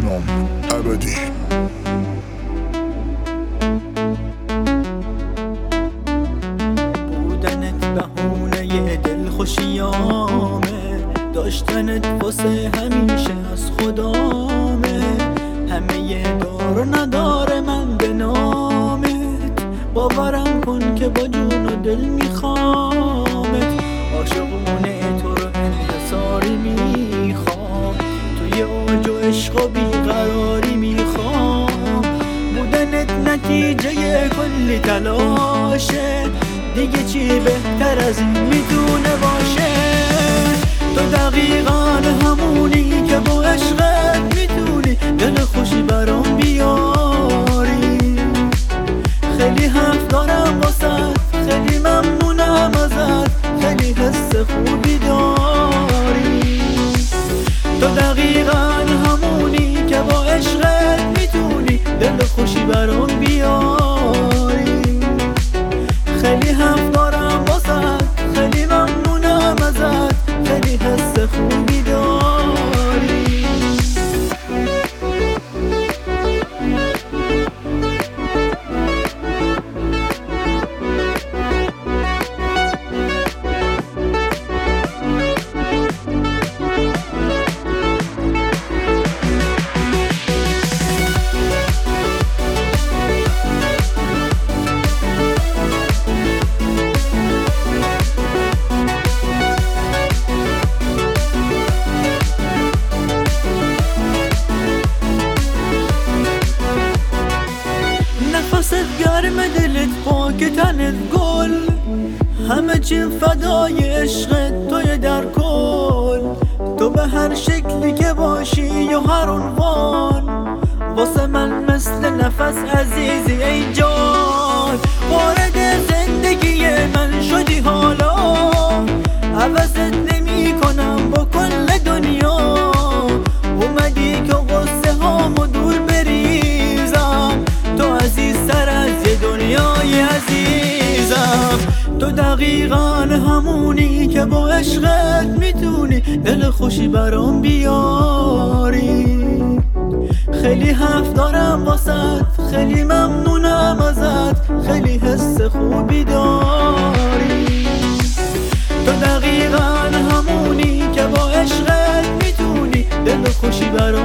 برنامه ابدی. بودنت بهونه دلخوشیامه، داشتنت واسه همیشه از خدامه. همه دار و نداره من به نامت، باورم کن که با جون و دل میخوامت. عاشقونه تو رو انحصاری میخوام، توی اوج و عشق و بیقراری میخوام. بودنت نتیجه کلی تلاشه، دیگه چی بهتر از این میتونه باشه؟ تو دقیقاً همونی که با عشقت میتونی دل خوشی برام بیاری. خیلی حرف دارم واسط، خیلی ممنونم ازت، خیلی حس خوبی داری. تو دقیقاً همونی که با عشقت میتونی دل خوشی برام بیاری. خیلی حرف دارم واسط، خیلی ممنونم ازت، خیلی حس خوبی داری. نفست گرم دلت، پاک تنت گل، همه چی فدای عشقت توی در کل. تو به هر شکلی که باشی یا هر عنوان، واسه من مثل نفس عزیزی ای جان. وارد زندگی من شدی حالا، عوضت نمی کنم با کل دنیا. اومدی که غصه هامو دور بریزم، تو عزیزتر از یه دنیای عزیزم. تو دقیقاً همونی که با عشقت میتونی دل خوشی برام بیاری. خیلی حرف دارم واسط، خیلی ممنونم ازت، خیلی حس خوبی داری. تو دقیقاً همونی که با عشقت میتونی دل خوشی برام